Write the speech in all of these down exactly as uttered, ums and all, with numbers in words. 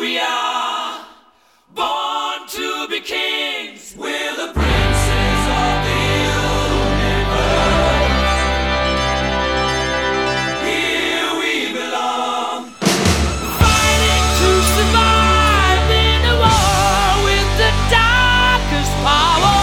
we are, born to be kings. We're the princes of the universe. Here we belong, fighting to survive in a war with the darkest power.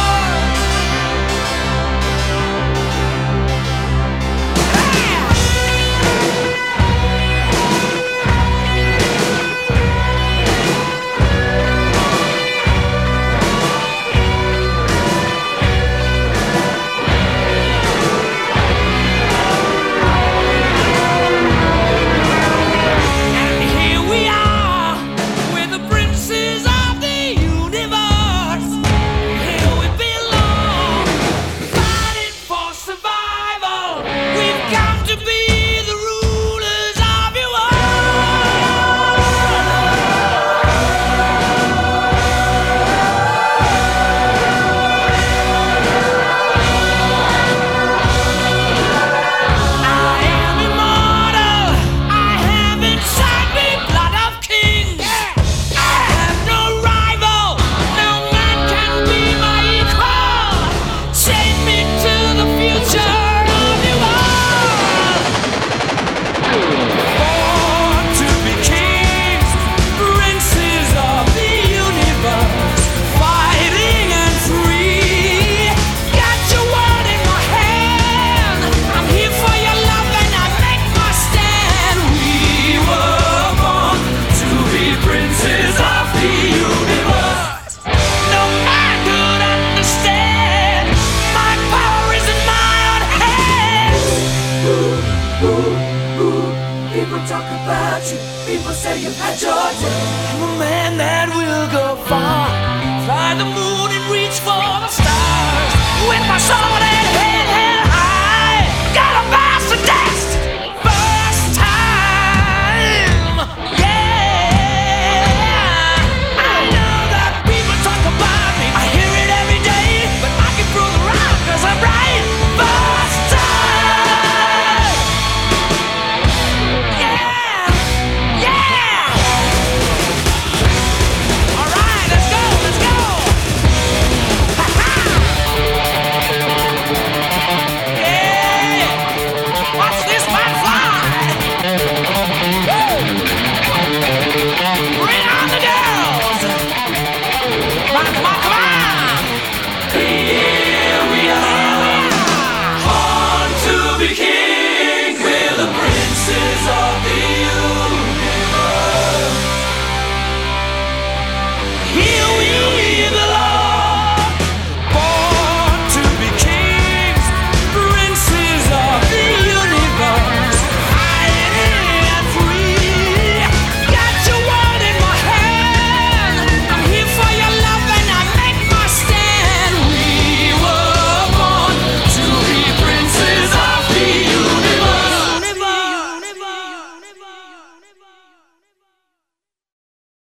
People talk about you, people say you've had your day. I'm a man that will go far, fly the moon and reach for the stars with my soul.